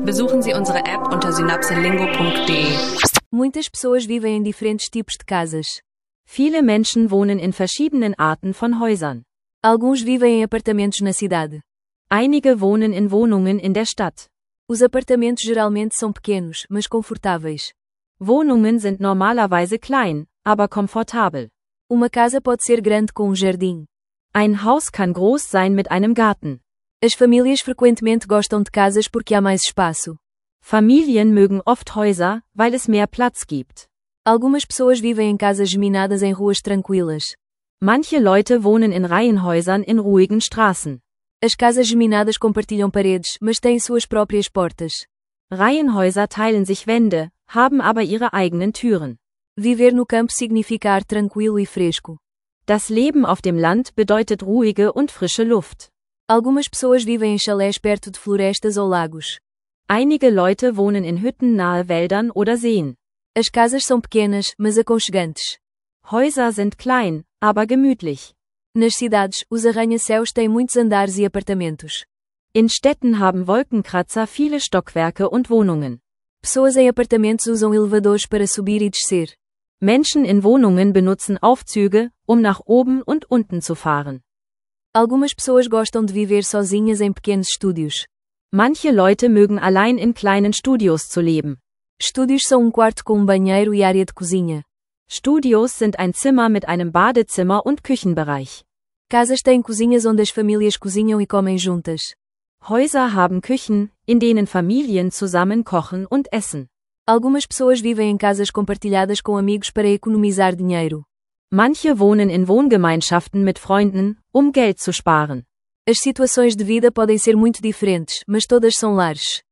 Besuchen Sie unsere App unter synapselingo.de. Muitas pessoas vivem em diferentes tipos de casas. Viele Menschen wohnen in verschiedenen Arten von Häusern. Alguns vivem em apartamentos na cidade. Einige wohnen in Wohnungen in der Stadt. Os apartamentos geralmente são pequenos, mas confortáveis. Wohnungen sind normalerweise klein, aber komfortabel. Uma casa pode ser grande com um jardim. Ein Haus kann groß sein mit einem Garten. As famílias frequentemente gostam de casas porque há mais espaço. Familien mögen oft Häuser, weil es mehr Platz gibt. Algumas pessoas vivem em casas geminadas em ruas tranquilas. Manche Leute wohnen in Reihenhäusern in ruhigen Straßen. As casas geminadas compartilham paredes, mas têm suas próprias portas. Reihenhäuser teilen sich Wände, haben aber ihre eigenen Türen. Viver no campo significa ar tranquilo e fresco. Das Leben auf dem Land bedeutet ruhige und frische Luft. Algumas pessoas vivem em chalés perto de florestas ou lagos. Einige Leute wohnen in Hütten nahe Wäldern oder Seen. As casas são pequenas, mas aconchegantes. Häuser sind klein, aber gemütlich. Nas cidades, os arranha-céus têm muitos andares e apartamentos. In Städten haben Wolkenkratzer viele Stockwerke und Wohnungen. Pessoas em apartamentos usam elevadores para subir e descer. Menschen in Wohnungen benutzen Aufzüge, um nach oben und unten zu fahren. Algumas pessoas gostam de viver sozinhas em pequenos estúdios. Manche Leute mögen allein in kleinen Studios zu leben. Estúdios são um quarto com um banheiro e área de cozinha. Studios sind ein Zimmer mit einem Badezimmer und Küchenbereich. Casas têm cozinhas onde as famílias cozinham e comem juntas. Häuser haben Küchen, in denen Familien zusammen kochen und essen. Algumas pessoas vivem em casas compartilhadas com amigos para economizar dinheiro. Manche wohnen in Wohngemeinschaften mit Freunden, um Geld zu sparen. As situações de vida podem ser muito diferentes, mas todas são lares.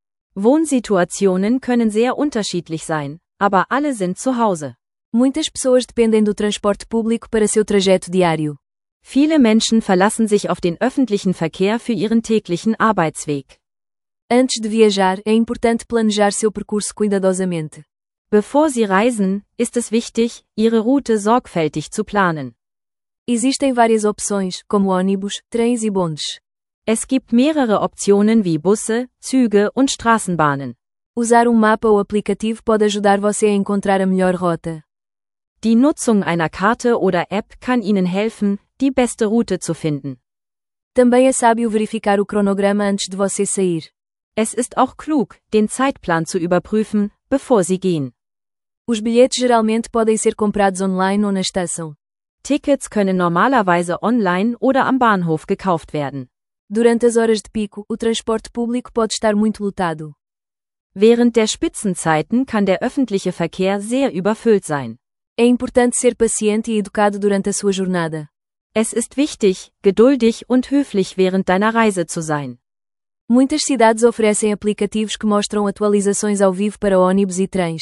Wohnsituationen können sehr unterschiedlich sein, aber alle sind zu Hause. Muitas pessoas dependem do transporte público para seu trajeto diário. Viele Menschen verlassen sich auf den öffentlichen Verkehr für ihren täglichen Arbeitsweg. Antes de viajar, é importante planejar seu percurso cuidadosamente. Bevor Sie reisen, ist es wichtig, Ihre Route sorgfältig zu planen. Existem várias opções, como ônibus, trens e bondes. Es gibt mehrere Optionen wie Busse, Züge und Straßenbahnen. Usar mapa ou aplicativo pode ajudar você a encontrar a melhor rota. Die Nutzung einer Karte oder App kann Ihnen helfen, die beste Route zu finden. Também é sábio verificar o cronograma antes de você sair. Es ist auch klug, den Zeitplan zu überprüfen, bevor Sie gehen. Os bilhetes geralmente podem ser comprados online ou na estação. Tickets können normalerweise online oder am Bahnhof gekauft werden. Durante as horas de pico, o transporte público pode estar muito lotado. Während der Spitzenzeiten kann der öffentliche Verkehr sehr überfüllt sein. É importante ser paciente e educado durante a sua jornada. Es ist wichtig, geduldig und höflich während deiner Reise zu sein. Muitas cidades oferecem aplicativos que mostram atualizações ao vivo para ônibus e trens.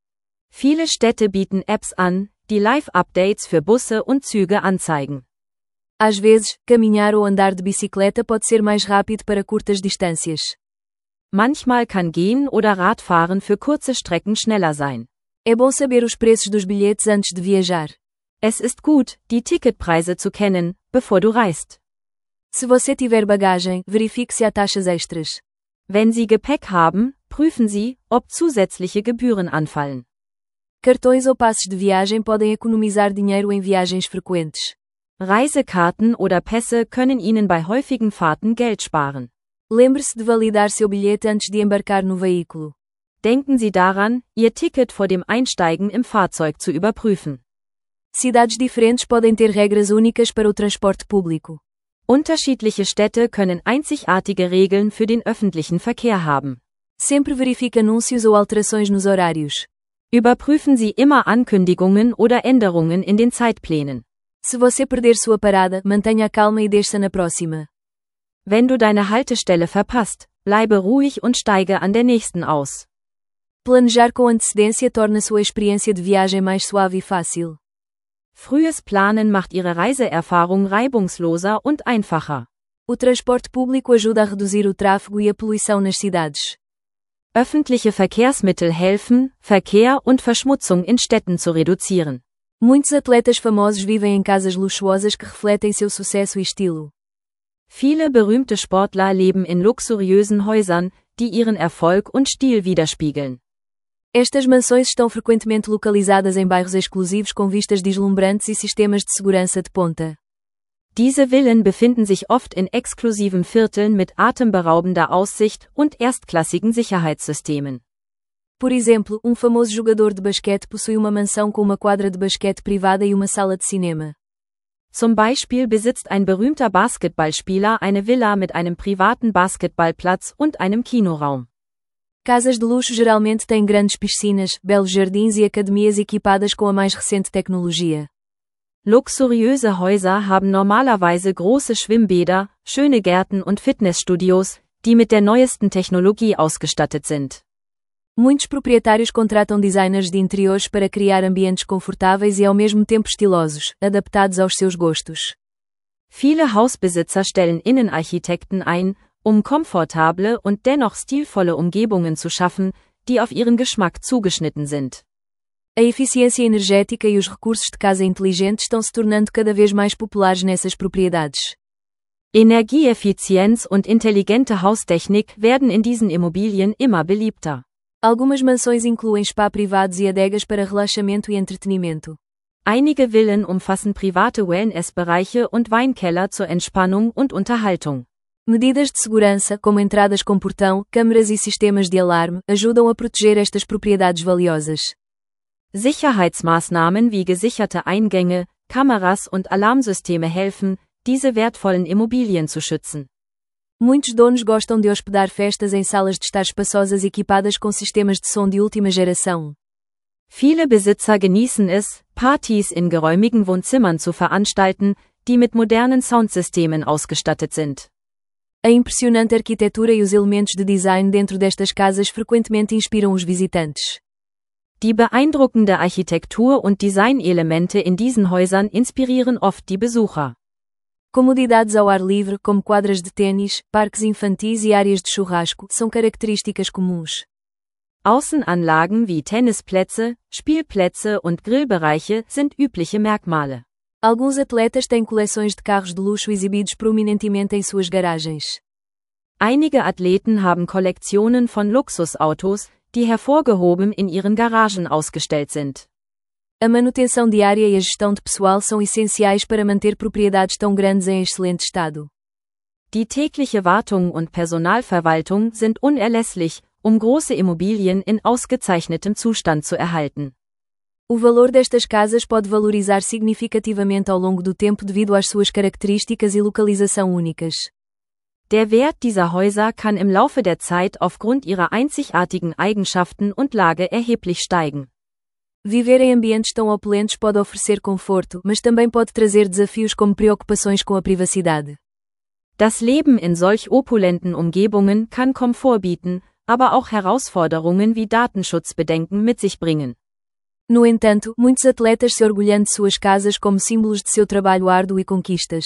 Viele Städte bieten Apps an, die Live-Updates für Busse und Züge anzeigen. Às vezes, caminhar ou andar de bicicleta pode ser mais rápido para curtas distâncias. Manchmal kann Gehen oder Radfahren für kurze Strecken schneller sein. É bom saber os preços dos bilhetes antes de viajar. Es ist gut, die Ticketpreise zu kennen, bevor du reist. Se você tiver bagagem, verifique se há taxas extras. Wenn Sie Gepäck haben, prüfen Sie, ob zusätzliche Gebühren anfallen. Cartões ou passes de viagem podem economizar dinheiro em viagens frequentes. Reisekarten oder Pässe können Ihnen bei häufigen Fahrten Geld sparen. Lembre-se de validar seu bilhete antes de embarcar no veículo. Denken Sie daran, Ihr Ticket vor dem Einsteigen im Fahrzeug zu überprüfen. Cidades diferentes podem ter regras únicas para o transporte público. Unterschiedliche Städte können einzigartige Regeln für den öffentlichen Verkehr haben. Sempre verifique anúncios ou alterações nos horários. Überprüfen Sie immer Ankündigungen oder Änderungen in den Zeitplänen. Se você perder sua parada, mantenha a calma e desça na próxima. Wenn du deine Haltestelle verpasst, bleibe ruhig und steige an der nächsten aus. Planejar com antecedência torna sua experiência de viagem mais suave e fácil. Frühes Planen macht Ihre Reiseerfahrung reibungsloser und einfacher. O transporte público ajuda a reduzir o tráfego e a poluição nas cidades. Öffentliche Verkehrsmittel helfen, Verkehr und Verschmutzung in Städten zu reduzieren. Muitos atletas famosos vivem em casas luxuosas que refletem seu sucesso e estilo. Viele berühmte Sportler leben in luxuriösen Häusern, die ihren Erfolg und Stil widerspiegeln. Estas mansões estão frequentemente localizadas em bairros exclusivos com vistas deslumbrantes e sistemas de segurança de ponta. Diese Villen befinden sich oft in exklusiven Vierteln mit atemberaubender Aussicht und erstklassigen Sicherheitssystemen. Por exemplo, famoso jogador de basquete possui uma mansão com uma quadra de basquete privada e uma sala de cinema. Zum Beispiel besitzt ein berühmter Basketballspieler eine Villa mit einem privaten Basketballplatz und einem Kinoraum. Casas de luxo geralmente têm grandes piscinas, belos jardins e academias equipadas com a mais recente tecnologia. Luxuriöse Häuser haben normalerweise große Schwimmbäder, schöne Gärten und Fitnessstudios, die mit der neuesten Technologie ausgestattet sind. Muitos proprietários contratam designers de interiores para criar ambientes confortáveis e ao mesmo tempo estilosos, adaptados aos seus gostos. Viele Hausbesitzer stellen Innenarchitekten ein, komfortable und dennoch stilvolle Umgebungen zu schaffen, die auf ihren Geschmack zugeschnitten sind. A eficiência energética e os recursos de casa inteligente estão se tornando cada vez mais populares nessas propriedades. Energieeffizienz und intelligente Haustechnik werden in diesen Immobilien immer beliebter. Algumas mansões incluem spa privados e adegas para relaxamento e entretenimento. Einige Villen umfassen private Wellnessbereiche und Weinkeller zur Entspannung und Unterhaltung. Medidas de segurança, como entradas com portão, câmeras e sistemas de alarme, ajudam a proteger estas propriedades valiosas. Sicherheitsmaßnahmen wie gesicherte Eingänge, Kameras und Alarmsysteme helfen, diese wertvollen Immobilien zu schützen. Muitos donos gostam de hospedar festas em salas de estar espaçosas equipadas com sistemas de som de última geração. Viele Besitzer genießen es, Partys in geräumigen Wohnzimmern zu veranstalten, die mit modernen Soundsystemen ausgestattet sind. A impressionante arquitetura e os elementos de design dentro destas casas frequentemente inspiram os visitantes. Die beeindruckende Architektur und Designelemente in diesen Häusern inspirieren oft die Besucher. Comodidades ao ar livre, como quadras de tênis, parques infantis e áreas de churrasco, são características comuns. Außenanlagen wie Tennisplätze, Spielplätze und Grillbereiche sind übliche Merkmale. Alguns atletas têm coleções de carros de luxo exibidos prominentemente em suas garagens. Einige Athleten haben Kollektionen von Luxusautos, die hervorgehoben in ihren Garagen ausgestellt sind. A manutenção diária e a gestão de pessoal são essenciais para manter propriedades tão grandes em excelente estado. Die tägliche Wartung und Personalverwaltung sind unerlässlich, große Immobilien in ausgezeichnetem Zustand zu erhalten. O valor destas casas pode valorizar significativamente ao longo do tempo devido às suas características e localização únicas. Der Wert dieser Häuser kann im Laufe der Zeit aufgrund ihrer einzigartigen Eigenschaften und Lage erheblich steigen. Viver em ambientes tão opulentos pode oferecer conforto, mas também pode trazer desafios como preocupações com a privacidade. Das Leben in solch opulenten Umgebungen kann Komfort bieten, aber auch Herausforderungen wie Datenschutzbedenken mit sich bringen. No entanto, muitos atletas se orgulham de suas casas como símbolos de seu trabalho árduo e conquistas.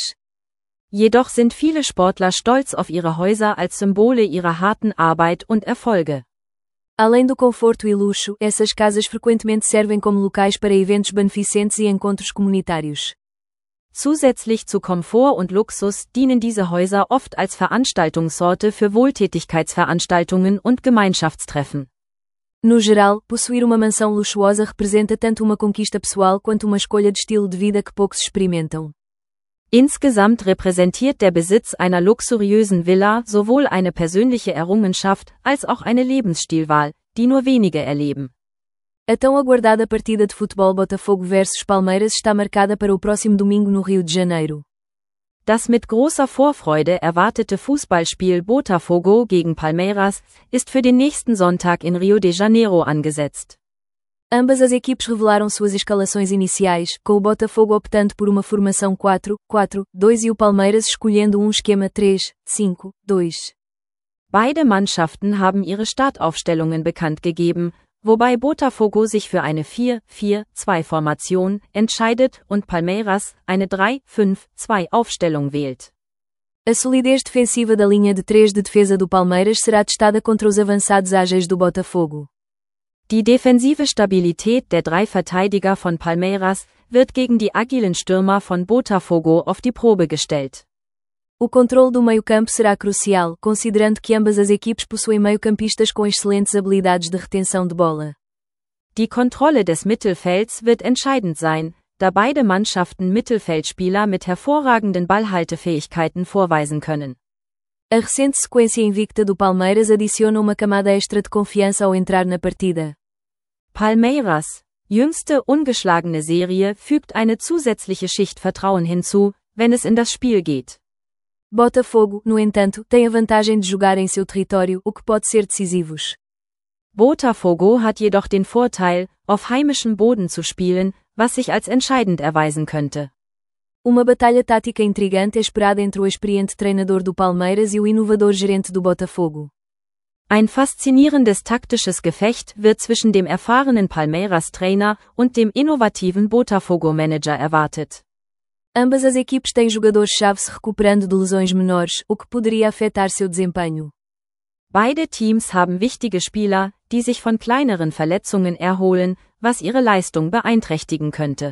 Jedoch sind viele Sportler stolz auf ihre Häuser als Symbole ihrer harten Arbeit und Erfolge. Além do conforto e luxo, essas casas frequentemente servem como locais para eventos beneficentes e encontros comunitários. Zusätzlich zu Komfort und Luxus dienen diese Häuser oft als Veranstaltungsorte für Wohltätigkeitsveranstaltungen und Gemeinschaftstreffen. No geral, possuir uma mansão luxuosa representa tanto uma conquista pessoal quanto uma escolha de estilo de vida que poucos experimentam. Insgesamt repräsentiert der Besitz einer luxuriösen Villa sowohl eine persönliche Errungenschaft als auch eine Lebensstilwahl, die nur wenige erleben. A tão aguardada partida de futebol Botafogo versus Palmeiras está marcada para o próximo domingo no Rio de Janeiro. Das mit großer Vorfreude erwartete Fußballspiel Botafogo gegen Palmeiras ist für den nächsten Sonntag in Rio de Janeiro angesetzt. Ambas as equipes revelaram suas escalações iniciais, com o Botafogo optando por uma formação 4-4-2 e o Palmeiras escolhendo esquema 3-5-2. Beide Mannschaften haben ihre Startaufstellungen bekannt gegeben, wobei Botafogo sich für eine 4-4-2-Formation entscheidet und Palmeiras eine 3-5-2-Aufstellung wählt. A solidez defensiva da linha de 3 de defesa do Palmeiras será testada contra os avançados ágeis do Botafogo. Die defensive Stabilität der drei Verteidiger von Palmeiras wird gegen die agilen Stürmer von Botafogo auf die Probe gestellt. O controle do meio-campo será crucial, considerando que ambas as equipes possuem meio-campistas com excelentes habilidades de retenção de bola. Die Kontrolle des Mittelfelds wird entscheidend sein, da beide Mannschaften Mittelfeldspieler mit hervorragenden Ballhaltefähigkeiten vorweisen können. A recente sequência invicta do Palmeiras adiciona uma camada extra de confiança ao entrar na partida. Palmeiras' jüngste ungeschlagene Serie fügt eine zusätzliche Schicht Vertrauen hinzu, wenn es in das Spiel geht. Botafogo, no entanto, tem a vantagem de jogar em seu território, o que pode ser decisivo. Botafogo hat jedoch den Vorteil, auf heimischem Boden zu spielen, was sich als entscheidend erweisen könnte. Uma batalha tática intrigante é esperada entre o experiente treinador do Palmeiras e o inovador gerente do Botafogo. Ein faszinierendes taktisches Gefecht wird zwischen dem erfahrenen Palmeiras-Trainer und dem innovativen Botafogo-Manager erwartet. Ambas as equipes têm jogadores-chave se recuperando de lesões menores, o que poderia afetar seu desempenho. Beide Teams haben wichtige Spieler, die sich von kleineren Verletzungen erholen, was ihre Leistung beeinträchtigen könnte.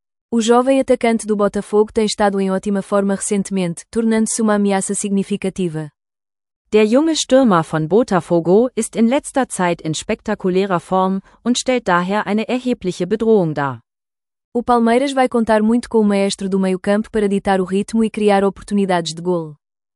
O jovem atacante do Botafogo tem estado em ótima forma recentemente, tornando-se uma ameaça significativa. Der junge Stürmer von Botafogo ist in letzter Zeit in spektakulärer Form und stellt daher eine erhebliche Bedrohung dar. O Palmeiras vai contar muito com o maestro do meio-campo para ditar o ritmo e criar oportunidades de gol.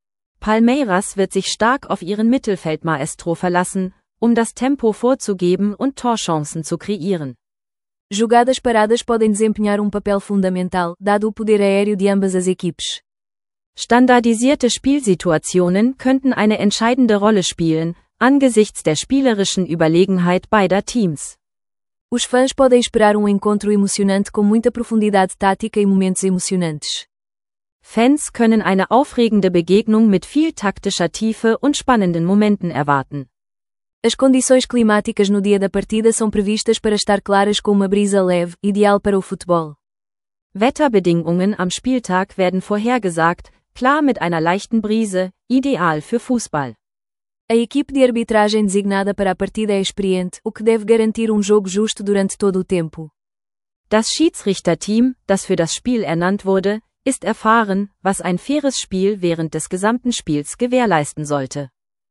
Palmeiras wird sich stark auf ihren Mittelfeldmaestro verlassen, das Tempo vorzugeben und Torchancen zu kreieren. Jogadas paradas podem desempenhar papel fundamental, dado o poder aéreo de ambas as equipes. Standardisierte Spielsituationen könnten eine entscheidende Rolle spielen, angesichts der spielerischen Überlegenheit beider Teams. Os fãs podem esperar encontro emocionante com muita profundidade tática e momentos emocionantes. Fans können eine aufregende Begegnung mit viel taktischer Tiefe und spannenden Momenten erwarten. As condições climáticas no dia da partida são previstas para estar claras com uma brisa leve, ideal para o futebol. Wetterbedingungen am Spieltag werden vorhergesagt, klar mit einer leichten Brise, ideal für Fußball. A equipe de arbitragem designada para a partida é experiente, o que deve garantir jogo justo durante todo o tempo. Das Schiedsrichterteam, das für das Spiel ernannt wurde, ist erfahren, was ein faires Spiel während des gesamten Spiels gewährleisten sollte.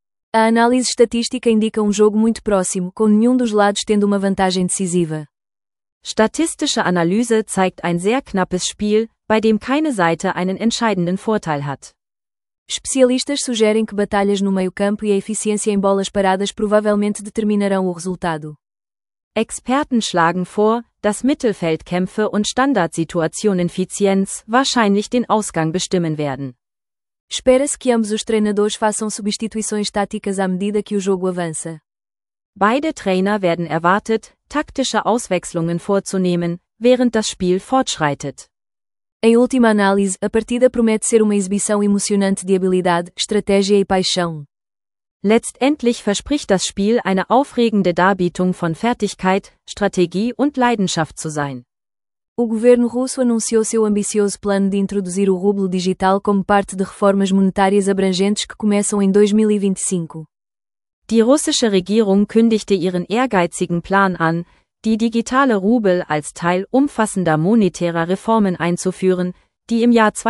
A análise estatística indica jogo muito próximo, com nenhum dos lados tendo uma vantagem decisiva. Statistische Analyse zeigt ein sehr knappes Spiel, bei dem keine Seite einen entscheidenden Vorteil hat. Especialistas sugerem que batalhas no meio-campo e a eficiência em bolas paradas provavelmente determinarão o resultado. Experten schlagen vor, dass Mittelfeldkämpfe und Standardsituationeneffizienz wahrscheinlich den Ausgang bestimmen werden. Espera-se que ambos os treinadores façam substituições táticas à medida que o jogo avança. Beide Trainer werden erwartet, taktische Auswechslungen vorzunehmen, während das Spiel fortschreitet. Em última análise, a partida promete ser uma exibição emocionante de habilidade, estratégia e paixão. Letztendlich verspricht das Spiel eine aufregende Darbietung von Fertigkeit, Strategie und Leidenschaft zu sein. O governo russo anunciou seu ambicioso plano de introduzir o rublo digital como parte de reformas monetárias abrangentes que começam em 2025. Die russische Regierung kündigte ihren ehrgeizigen Plan an, die digitale Rubel als Teil umfassender monetärer Reformen einzuführen, die im Jahr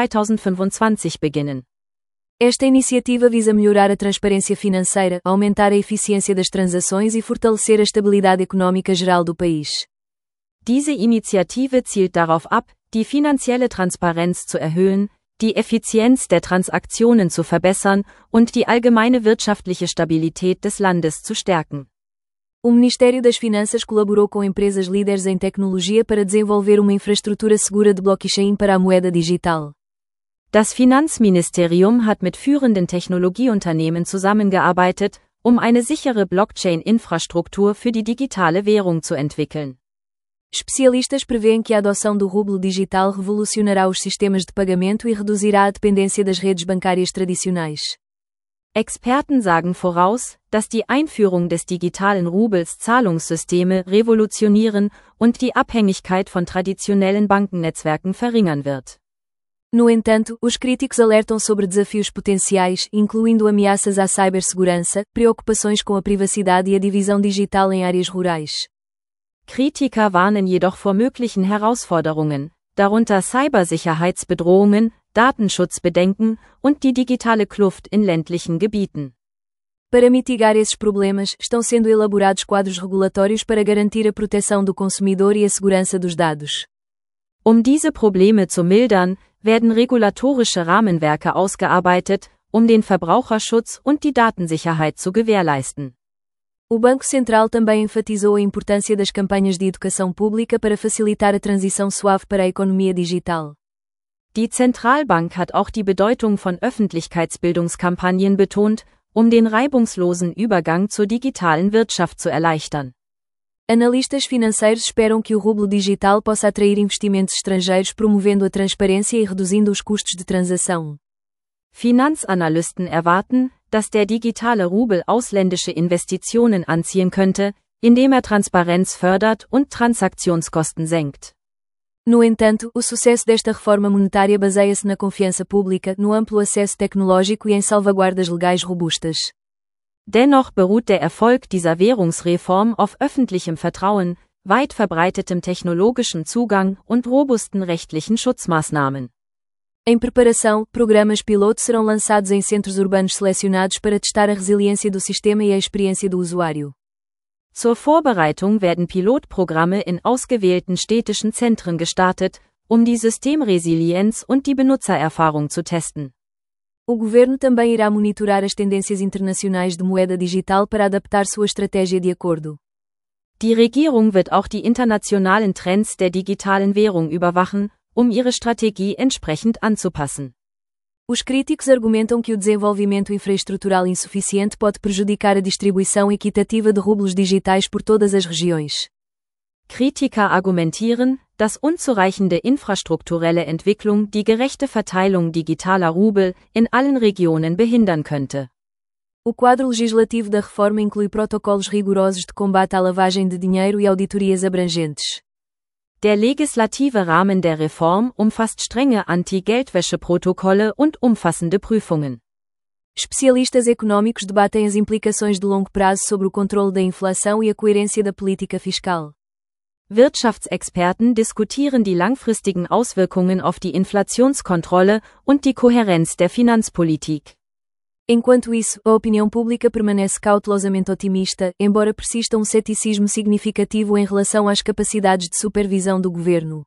2025 beginnen. Esta iniciativa visa melhorar a transparência financeira, aumentar a eficiência das transações e fortalecer a estabilidade econômica geral do país. Diese Initiative zielt darauf ab, die finanzielle Transparenz zu erhöhen, die Effizienz der Transaktionen zu verbessern und die allgemeine wirtschaftliche Stabilität des Landes zu stärken. O Ministério das Finanças colaborou com empresas líderes em tecnologia para desenvolver uma infraestrutura segura de blockchain para a moeda digital. Das Finanzministerium hat mit führenden Technologieunternehmen zusammengearbeitet, eine sichere Blockchain-Infrastruktur für die digitale Währung zu entwickeln. Especialistas prevêem que a adoção do rublo digital revolucionará os sistemas de pagamento e reduzirá a dependência das redes bancárias tradicionais. Experten sagen voraus, dass die Einführung des digitalen Rubels Zahlungssysteme revolutionieren und die Abhängigkeit von traditionellen Bankennetzwerken verringern wird. No entanto, os críticos alertam sobre desafios potenciais, incluindo ameaças à cibersegurança, preocupações com a privacidade e a divisão digital em áreas rurais. Kritiker warnen jedoch vor möglichen Herausforderungen, darunter Cybersicherheitsbedrohungen, Datenschutzbedenken und die digitale Kluft in ländlichen Gebieten. Para mitigar esses problemas, estão sendo elaborados quadros regulatórios para garantir a proteção do consumidor e a segurança dos dados. Diese Probleme zu mildern, werden regulatorische Rahmenwerke ausgearbeitet, den Verbraucherschutz und die Datensicherheit zu gewährleisten. O Banco Central também enfatizou a importância das campanhas de educação pública para facilitar a transição suave para a economia digital. Die Zentralbank hat auch die Bedeutung von Öffentlichkeitsbildungskampagnen betont, den reibungslosen Übergang zur digitalen Wirtschaft zu erleichtern. Analistas financeiros esperam que o rublo digital possa atrair investimentos estrangeiros promovendo a transparência e reduzindo os custos de transação. Finanzanalysten erwarten, dass der digitale Rubel ausländische Investitionen anziehen könnte, indem Transparenz fördert und Transaktionskosten senkt. No entanto, o sucesso desta reforma monetária baseia-se na confiança pública, no amplo acesso tecnológico e em salvaguardas legais robustas. Dennoch beruht der Erfolg dieser Währungsreform auf öffentlichem Vertrauen, weit verbreitetem technologischem Zugang und robusten rechtlichen Schutzmaßnahmen. Em preparação, programas piloto serão lançados em centros urbanos selecionados para testar a resiliência do sistema e a experiência do usuário. Zur Vorbereitung werden Pilotprogramme in ausgewählten städtischen Zentren gestartet, die Systemresilienz und die Benutzererfahrung zu testen. O governo também irá monitorar as tendências internacionais de moeda digital para adaptar sua estratégia de acordo. Die Regierung wird auch die internationalen Trends der digitalen Währung überwachen, ihre Strategie entsprechend anzupassen. Os críticos argumentam que o desenvolvimento infraestrutural insuficiente pode prejudicar a distribuição equitativa de rublos digitais por todas as regiões. Kritiker argumentieren, dass unzureichende infrastrukturelle Entwicklung die gerechte Verteilung digitaler Rubel in allen Regionen behindern könnte. O quadro legislativo da reforma inclui protocolos rigorosos de combate à lavagem de dinheiro e auditorias abrangentes. Der legislative Rahmen der Reform umfasst strenge Anti-Geldwäsche-Protokolle und umfassende Prüfungen. Especialistas econômicos debatem as implicações de longo prazo sobre o controle da inflação e a coerência da política fiscal. Wirtschaftsexperten diskutieren die langfristigen Auswirkungen auf die Inflationskontrolle und die Kohärenz der Finanzpolitik. Enquanto isso, a opinião pública permanece cautelosamente otimista, embora persista ceticismo significativo em relação às capacidades de supervisão do governo.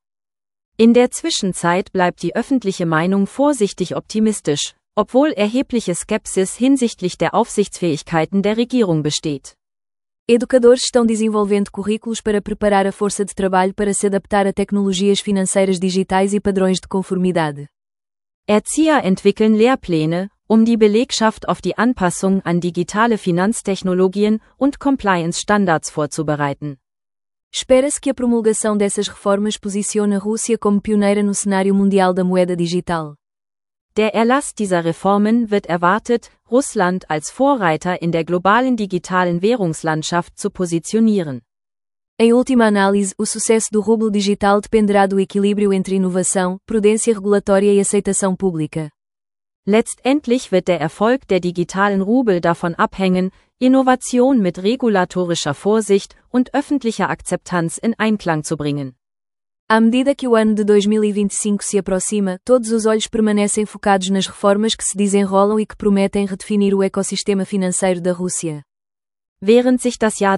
In der Zwischenzeit bleibt die öffentliche Meinung vorsichtig optimistisch, obwohl erhebliche Skepsis hinsichtlich der Aufsichtsfähigkeiten der Regierung besteht. Educadores estão desenvolvendo currículos para preparar a força de trabalho para se adaptar a tecnologias financeiras digitais e padrões de conformidade. Erzieher entwickeln Lehrpläne, die Belegschaft auf die Anpassung an digitale Finanztechnologien und Compliance-Standards vorzubereiten. Espera-se que a promulgação dessas reformas posicione a Rússia como pioneira no cenário mundial da moeda digital. Der Erlass dieser Reformen wird erwartet, Russland als Vorreiter in der globalen digitalen Währungslandschaft zu positionieren. Em última análise, o sucesso do rublo digital dependerá do equilíbrio entre inovação, prudência regulatória e aceitação pública. Letztendlich wird der Erfolg der digitalen Rubel davon abhängen, Innovation mit regulatorischer Vorsicht und öffentlicher Akzeptanz in Einklang zu bringen. À medida que o ano de 2025 se aproxima, todos os olhos permanecem focados nas reformas que se desenrolam e que prometem redefinir o ecossistema financeiro da Rússia. Während sich das Jahr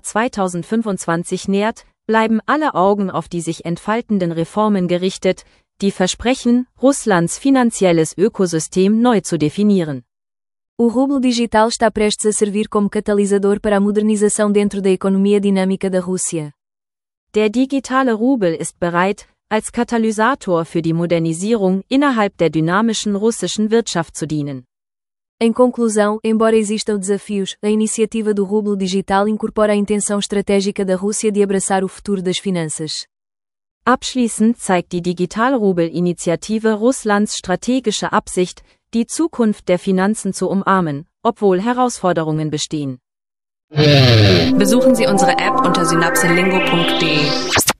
2025 nähert, bleiben alle Augen auf die sich entfaltenden Reformen gerichtet, die versprechen, Russlands finanzielles Ökosystem neu zu definieren. O rublo digital está prestes a servir como catalisador para a modernização dentro da economia dinâmica da Rússia. Der digitale Rubel ist bereit, als Katalysator für die Modernisierung innerhalb der dynamischen russischen Wirtschaft zu dienen. Em conclusão, embora existam desafios, a iniciativa do rublo digital incorpora a intenção estratégica da Rússia de abraçar o futuro das finanças. Abschließend zeigt die Digital-Rubel-Initiative Russlands strategische Absicht, die Zukunft der Finanzen zu umarmen, obwohl Herausforderungen bestehen. Besuchen Sie unsere App unter synapselingo.de.